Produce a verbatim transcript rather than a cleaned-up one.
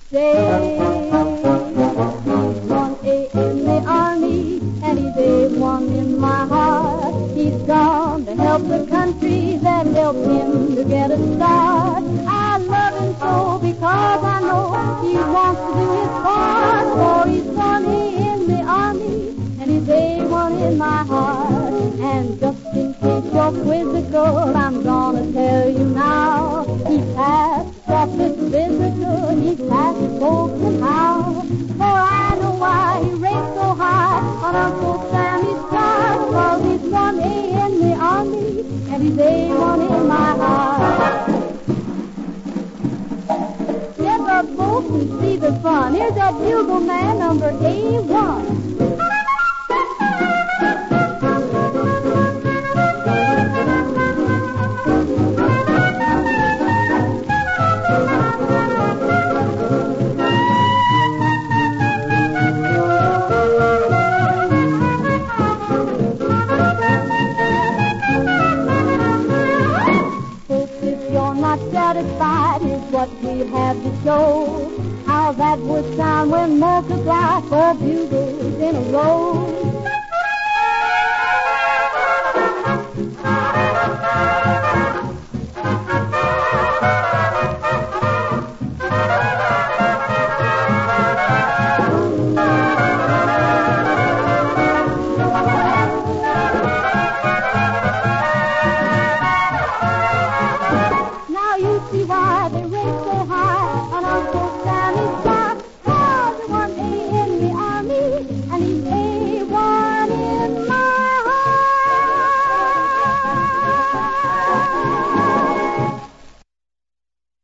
say he's one A in the army and he's A one in my heart. He's gone to help the country that helped him to get a start. I love him so because I know he wants to do his part. For he's one A in the army and he's A one in my heart. And just in case you're quizzical, I'm gonna tell you now. He passed office physical, he passed folks and how. For I know why he ranked so high on Uncle Sammy's star. Cause he's one A in the army and he's A one in my heart. Get up, folks, and see the fun. Here's that bugle man, number A one. Satisfied is what we have to show. How that would sound when multiplied four bugles in a row.